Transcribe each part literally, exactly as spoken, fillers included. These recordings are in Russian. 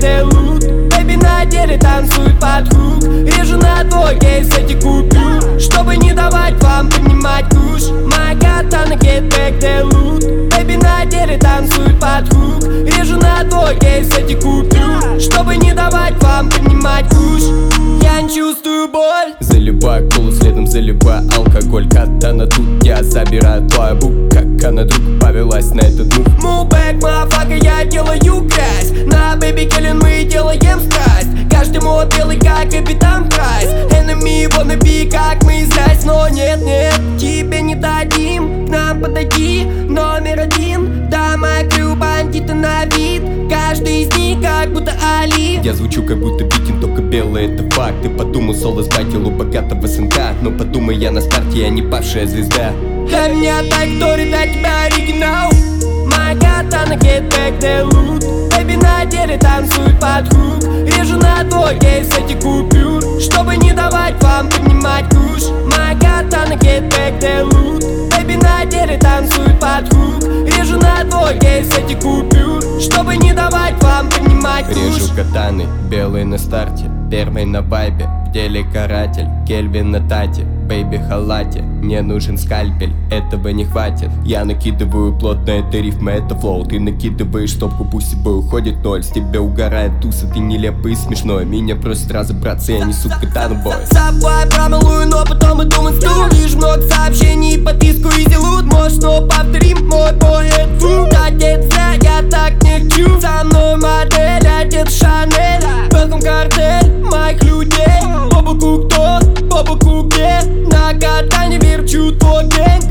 где лут. Бэби на деле танцует под хук. Режу на твой кейс эти купюр, чтобы не давать вам поднимать куш. Моя катана гетбэк, где лут. Бэби на деле танцует под хук. Режу на твой кейс эти купюр, чтобы не давать вам поднимать куш. Я не чувствую боль. Заливаю колу, следом заливаю алкоголь. Катана тут, я забираю твою бук. Как она вдруг повелась на этот мув. Move back, motherfucker, я делаю грязь. На Baby Kellen мы делаем страсть. Каждый мод белый, как Капитан Прайс. Enemy wanna be, как мы злясь. Но нет, нет, тебе не дадим. К нам подойди, номер один. Да, моя крю бандиты на вид. Каждый из них как будто Али. Я звучу как будто Бикин, только белый, это факт. Ты подумал, соло сбатил у богатого сынка. Но подумай, я на старте, я не павшая звезда. Для меня так вторит, для тебя оригинал. Моя катана гетбэк, где лут. Бэби на деле танцует под хук. Режу на твой кейс эти купюр, чтобы не давать вам поднимать куш. Моя катана гетбэк, где лут. Бэби на деле танцует под хук. Режу на твой кейс эти купюр, чтобы не давать вам поднимать куш. Режу катаны, белые на старте, первый на вайбе. В деле каратель, Кельвин на тате, бэйби халате. Мне нужен скальпель, этого не хватит. Я накидываю плотно, это рифма, это флоу. Ты накидываешь стопку, пусть себе уходит ноль. С тебя угорает туса, ты нелепый и смешной. Меня просят разобраться, я несу катану бой. Забывай про малую, но потом иду в инсту. Лишь много сообщений, подписку и делут. Может, снова повторим, мой бой, это фу. Да нет, зря, я так не хочу. За мной модель, одет Шанель. Welcome картель моих людей. По боку кто, по боку где. На катане верчу твой гэнг.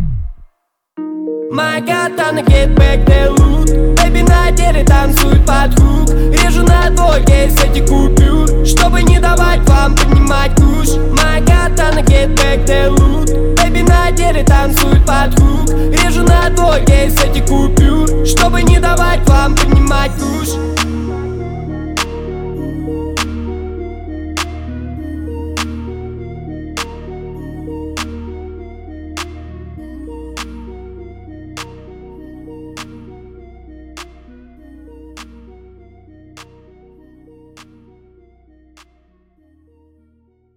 Моя катана гетбэк, где лут. Бэби на деле танцует под хук. Режу на твой кейс эти купюр, чтобы не давать вам поднимать куш. Моя катана гетбэк, где лут. Бэби на деле танцует под хук. Режу на твой кейс эти купюр, чтобы не давать вам поднимать куш.